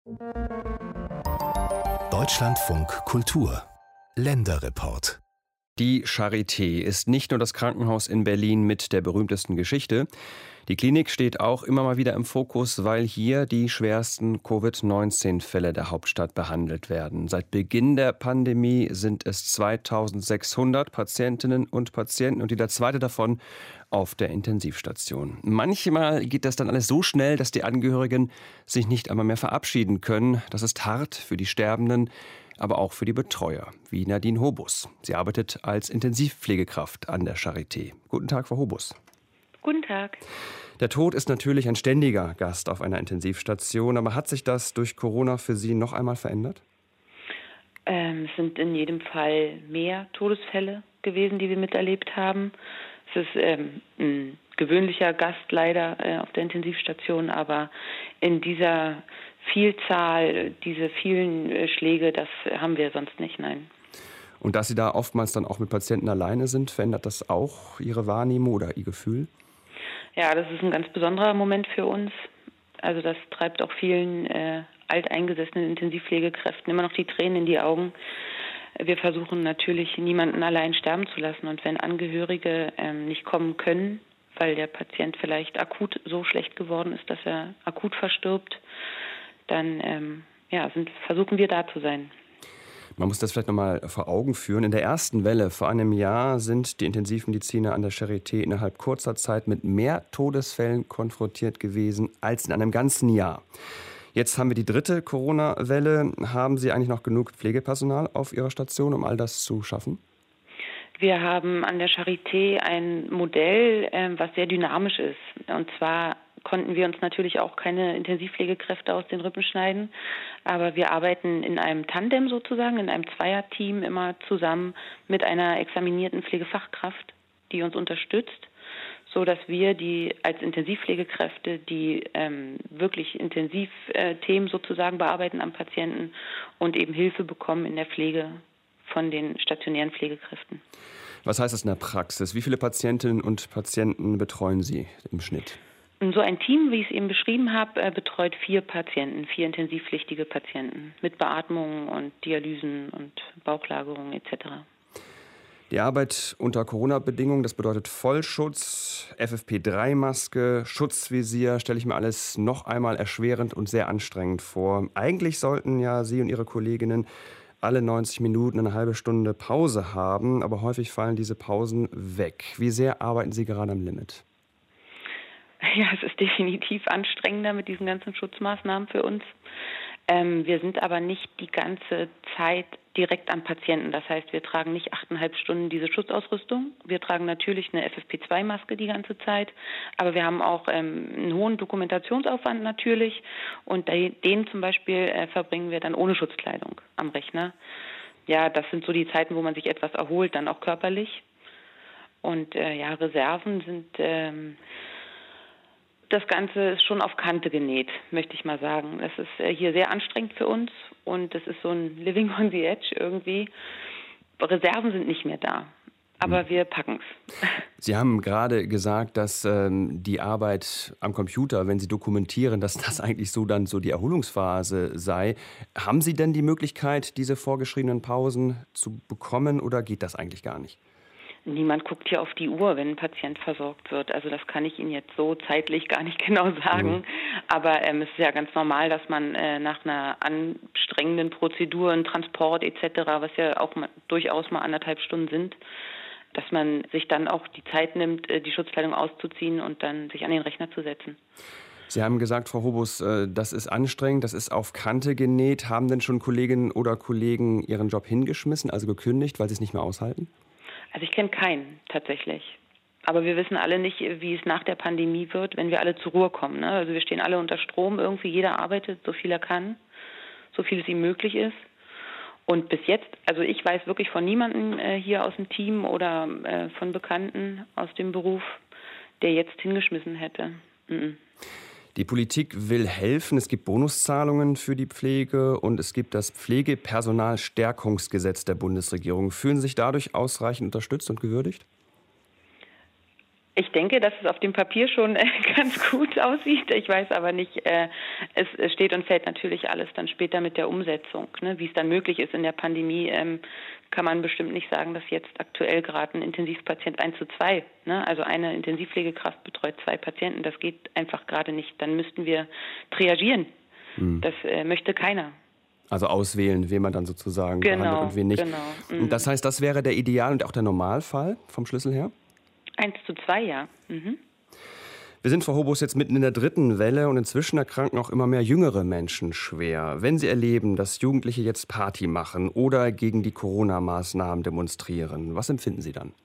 Deutschlandfunk Kultur Länderreport. Die Charité ist nicht nur das Krankenhaus in Berlin mit der berühmtesten Geschichte. Die Klinik steht auch immer mal wieder im Fokus, weil hier die schwersten Covid-19-Fälle der Hauptstadt behandelt werden. Seit Beginn der Pandemie sind es 2600 Patientinnen und Patienten und jeder zweite davon auf der Intensivstation. Manchmal geht das dann alles so schnell, dass die Angehörigen sich nicht einmal mehr verabschieden können. Das ist hart für die Sterbenden, aber auch für die Betreuer, wie Nadine Hobus. Sie arbeitet als Intensivpflegekraft an der Charité. Guten Tag, Frau Hobus. Guten Tag. Der Tod ist natürlich ein ständiger Gast auf einer Intensivstation, aber hat sich das durch Corona für Sie noch einmal verändert? Es sind in jedem Fall mehr Todesfälle gewesen, die wir miterlebt haben. Es ist ein gewöhnlicher Gast leider auf der Intensivstation, aber in dieser Vielzahl, diese vielen Schläge, das haben wir sonst nicht, nein. Und dass Sie da oftmals dann auch mit Patienten alleine sind, verändert das auch Ihre Wahrnehmung oder Ihr Gefühl? Ja, das ist ein ganz besonderer Moment für uns. Also das treibt auch vielen alteingesessenen Intensivpflegekräften immer noch die Tränen in die Augen. Wir versuchen natürlich, niemanden allein sterben zu lassen. Und wenn Angehörige nicht kommen können, weil der Patient vielleicht akut so schlecht geworden ist, dass er akut verstirbt, dann versuchen wir da zu sein. Man muss das vielleicht noch mal vor Augen führen. In der ersten Welle vor einem Jahr sind die Intensivmediziner an der Charité innerhalb kurzer Zeit mit mehr Todesfällen konfrontiert gewesen als in einem ganzen Jahr. Jetzt haben wir die dritte Corona-Welle. Haben Sie eigentlich noch genug Pflegepersonal auf Ihrer Station, um all das zu schaffen? Wir haben an der Charité ein Modell, was sehr dynamisch ist. Und zwar konnten wir uns natürlich auch keine Intensivpflegekräfte aus den Rippen schneiden. Aber wir arbeiten in einem Tandem sozusagen, in einem Zweierteam immer zusammen mit einer examinierten Pflegefachkraft, die uns unterstützt, so dass wir die als Intensivpflegekräfte, die wirklich Intensivthemen sozusagen bearbeiten am Patienten und eben Hilfe bekommen in der Pflege von den stationären Pflegekräften. Was heißt das in der Praxis? Wie viele Patientinnen und Patienten betreuen Sie im Schnitt? So ein Team, wie ich es eben beschrieben habe, betreut 4 Patienten, 4 intensivpflichtige Patienten mit Beatmungen und Dialysen und Bauchlagerungen etc. Die Arbeit unter Corona-Bedingungen, das bedeutet Vollschutz, FFP3-Maske, Schutzvisier, stelle ich mir alles noch einmal erschwerend und sehr anstrengend vor. Eigentlich sollten ja Sie und Ihre Kolleginnen alle 90 Minuten eine halbe Stunde Pause haben, aber häufig fallen diese Pausen weg. Wie sehr arbeiten Sie gerade am Limit? Ja, es ist definitiv anstrengender mit diesen ganzen Schutzmaßnahmen für uns. Wir sind aber nicht die ganze Zeit direkt am Patienten. Das heißt, wir tragen nicht 8,5 Stunden diese Schutzausrüstung. Wir tragen natürlich eine FFP2-Maske die ganze Zeit, aber wir haben auch einen hohen Dokumentationsaufwand natürlich und den zum Beispiel verbringen wir dann ohne Schutzkleidung am Rechner. Ja, das sind so die Zeiten, wo man sich etwas erholt, dann auch körperlich. Und Reserven sind... Das Ganze ist schon auf Kante genäht, möchte ich mal sagen. Es ist hier sehr anstrengend für uns und es ist so ein Living on the Edge irgendwie. Reserven sind nicht mehr da, aber wir packen's. Sie haben gerade gesagt, dass die Arbeit am Computer, wenn Sie dokumentieren, dass das eigentlich so dann so die Erholungsphase sei. Haben Sie denn die Möglichkeit, diese vorgeschriebenen Pausen zu bekommen oder geht das eigentlich gar nicht? Niemand guckt hier auf die Uhr, wenn ein Patient versorgt wird. Also das kann ich Ihnen jetzt so zeitlich gar nicht genau sagen. Aber es ist ja ganz normal, dass man nach einer anstrengenden Prozedur, ein Transport etc., was ja auch durchaus mal 1,5 Stunden sind, dass man sich dann auch die Zeit nimmt, die Schutzkleidung auszuziehen und dann sich an den Rechner zu setzen. Sie haben gesagt, Frau Hobus, das ist anstrengend, das ist auf Kante genäht. Haben denn schon Kolleginnen oder Kollegen ihren Job hingeschmissen, also gekündigt, weil sie es nicht mehr aushalten? Also ich kenne keinen tatsächlich. Aber wir wissen alle nicht, wie es nach der Pandemie wird, wenn wir alle zur Ruhe kommen. Ne? Also wir stehen alle unter Strom, irgendwie jeder arbeitet, so viel er kann, so viel es ihm möglich ist. Und bis jetzt, also ich weiß wirklich von niemandem hier aus dem Team oder von Bekannten aus dem Beruf, der jetzt hingeschmissen hätte. Die Politik will helfen. Es gibt Bonuszahlungen für die Pflege und es gibt das Pflegepersonalstärkungsgesetz der Bundesregierung. Fühlen Sie sich dadurch ausreichend unterstützt und gewürdigt? Ich denke, dass es auf dem Papier schon ganz gut aussieht. Ich weiß aber nicht, es steht und fällt natürlich alles dann später mit der Umsetzung. Ne? Wie es dann möglich ist in der Pandemie, kann man bestimmt nicht sagen, dass jetzt aktuell gerade ein Intensivpatient 1:2, ne? Also eine Intensivpflegekraft betreut 2 Patienten. Das geht einfach gerade nicht. Dann müssten wir triagieren. Das möchte keiner. Also auswählen, wen man dann sozusagen behandelt und wen nicht. Genau. Und das heißt, das wäre der Ideal und auch der Normalfall vom Schlüssel her? 1:2, ja. Mhm. Wir sind, Frau Hobus, jetzt mitten in der 3. Welle und inzwischen erkranken auch immer mehr jüngere Menschen schwer. Wenn Sie erleben, dass Jugendliche jetzt Party machen oder gegen die Corona-Maßnahmen demonstrieren, was empfinden Sie dann?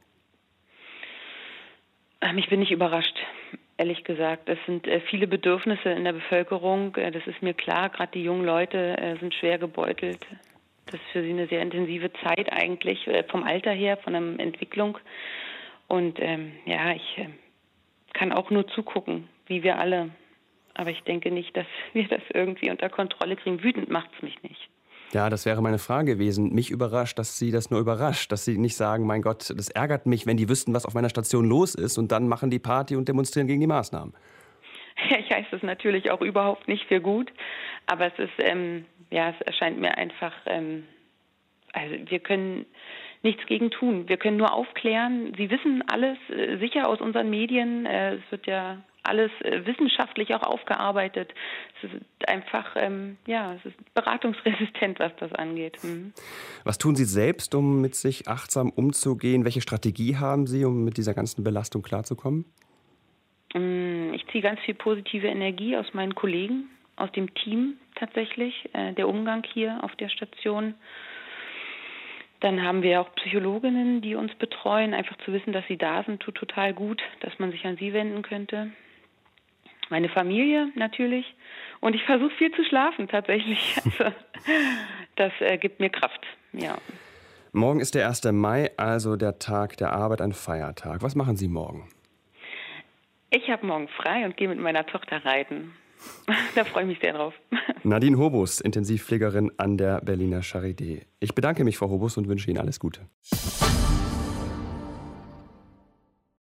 Ich bin nicht überrascht, ehrlich gesagt. Es sind viele Bedürfnisse in der Bevölkerung. Das ist mir klar. Gerade die jungen Leute sind schwer gebeutelt. Das ist für sie eine sehr intensive Zeit eigentlich, vom Alter her, von der Entwicklung. Und ich kann auch nur zugucken, wie wir alle. Aber ich denke nicht, dass wir das irgendwie unter Kontrolle kriegen. Wütend macht es mich nicht. Ja, das wäre meine Frage gewesen. Mich überrascht, dass Sie das nur überrascht. Dass Sie nicht sagen, mein Gott, das ärgert mich, wenn die wüssten, was auf meiner Station los ist und dann machen die Party und demonstrieren gegen die Maßnahmen. Ja, ich heiße es natürlich auch überhaupt nicht für gut. Aber es ist, es erscheint mir einfach, also wir können nichts gegen tun. Wir können nur aufklären. Sie wissen alles sicher aus unseren Medien. Es wird ja alles wissenschaftlich auch aufgearbeitet. Es ist einfach, es ist beratungsresistent, was das angeht. Was tun Sie selbst, um mit sich achtsam umzugehen? Welche Strategie haben Sie, um mit dieser ganzen Belastung klarzukommen? Ich ziehe ganz viel positive Energie aus meinen Kollegen, aus dem Team tatsächlich. Der Umgang hier auf der Station. Dann haben wir auch Psychologinnen, die uns betreuen. Einfach zu wissen, dass sie da sind, tut total gut, dass man sich an sie wenden könnte. Meine Familie natürlich. Und ich versuche viel zu schlafen tatsächlich. Also, das gibt mir Kraft, ja. Morgen ist der 1. Mai, also der Tag der Arbeit, ein Feiertag. Was machen Sie morgen? Ich habe morgen frei und gehe mit meiner Tochter reiten. Da freue ich mich sehr drauf. Nadine Hobus, Intensivpflegerin an der Berliner Charité. Ich bedanke mich, Frau Hobus, und wünsche Ihnen alles Gute.